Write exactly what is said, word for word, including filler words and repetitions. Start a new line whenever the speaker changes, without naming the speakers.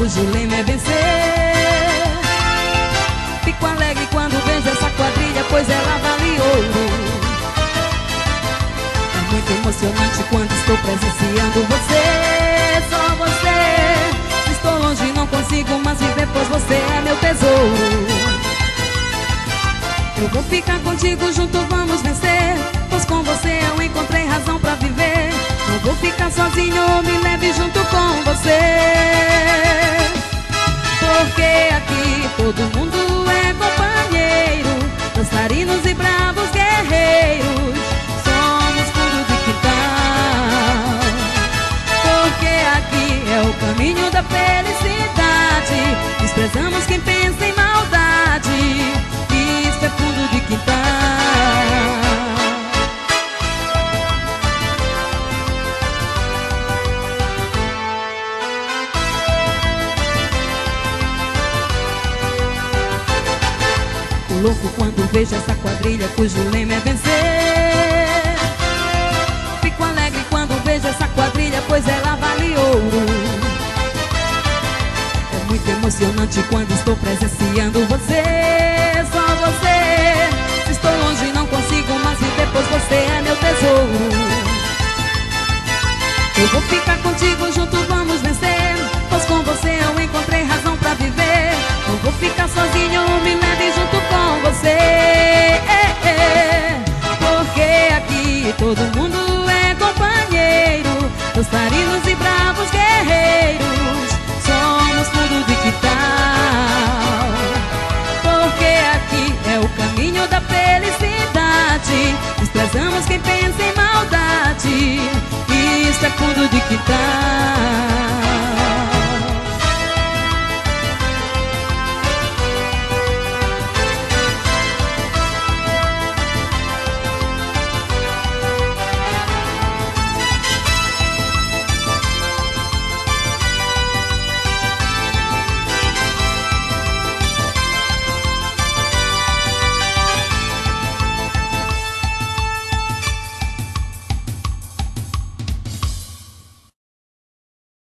cujo lema é vencer. Fico alegre quando vejo essa quadrilha, pois ela vale ouro. É muito emocionante quando estou presenciando você, só você. Se estou longe não consigo mais viver, pois você é meu tesouro. Eu vou ficar contigo, junto vamos vencer, pois com você eu encontrei razão pra viver. Não vou ficar sozinho, me leve junto com você. Porque aqui todo mundo é companheiro, dançarinos e bravos guerreiros, somos fundo de quintal. Porque aqui é o caminho da felicidade, desprezamos quem pensa em maldade, isso é fundo de quintal. Louco quando vejo essa quadrilha cujo lema é vencer. Fico alegre quando vejo essa quadrilha, pois ela vale ouro. É muito emocionante quando estou presenciando